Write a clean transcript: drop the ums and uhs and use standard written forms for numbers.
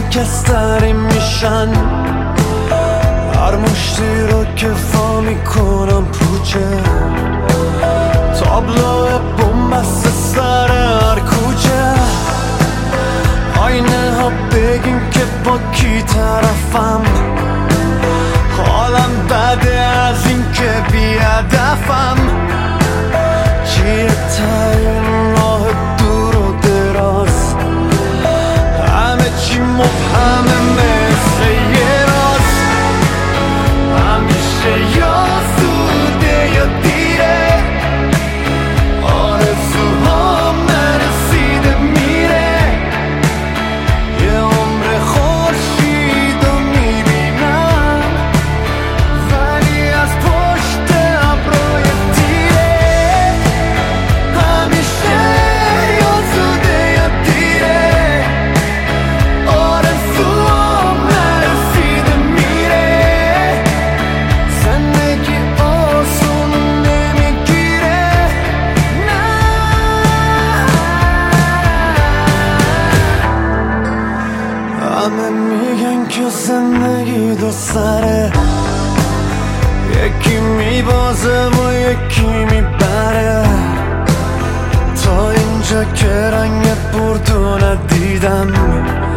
خاکستری میشن، هر مشتی رو که وا میکنم پوچه، تابلو بومبست سر هر کوچه. آینه ها بگین که با کی طرفم، حالم بده از این که بی‌هدفم. چیه تاین راه دور و دراز، همه چی مبهمه مثل یه راز. همیشه یا زوده یا دیره، آرزوها نرسیده میره. یه عمر خورشید رو میبینم، ولی از پشت ابرای تیره. همیشه یا زوده یا دیره، آرزوها نرسیده میره. زندگی آسون نمیگیره، نه. همه میگن که زندگی دو سره، یکی میبازه و یکی میبره. تا اینجا که رنگ بردو ندیدم،